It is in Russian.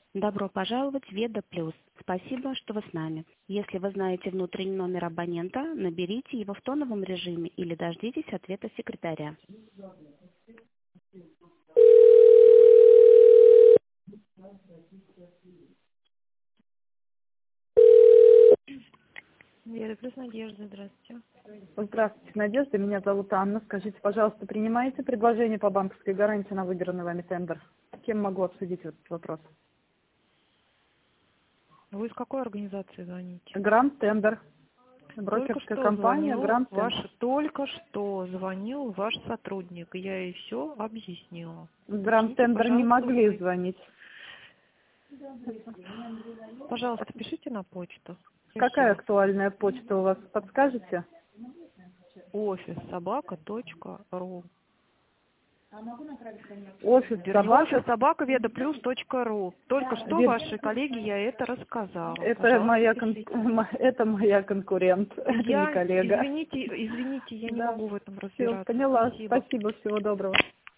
Добро пожаловать в Веда Плюс. Спасибо, что вы с нами. Если вы знаете внутренний номер абонента, наберите его в тоновом режиме или дождитесь ответа секретаря. Веда Плюс, Надежда, здравствуйте. Здравствуйте, Надежда. Меня зовут Анна. Скажите, пожалуйста, принимаете предложение по банковской гарантии на выигранный вами тендер? С кем могу обсудить этот вопрос? Вы из какой организации звоните? Гранд Тендер. Только Брокерская что компания звонил Гранд Тендер. ваш сотрудник, и я ей все объяснила. Гранд Начните, Тендер не пожалуйста, могли вы. звонить. Пожалуйста, пишите на почту. Какая Спасибо. актуальная почта у вас? Подскажете? Office@vedaplus.ru. Офис Вернее, собака. office@vedaplus.ru. Только что Вер- вашей коллеге я это рассказала. Это Пожалуйста, моя, пишите. это моя конкурент. Это не коллега. Извините, я не Да. могу в этом Все, разбираться. поняла. Спасибо. Спасибо, всего доброго.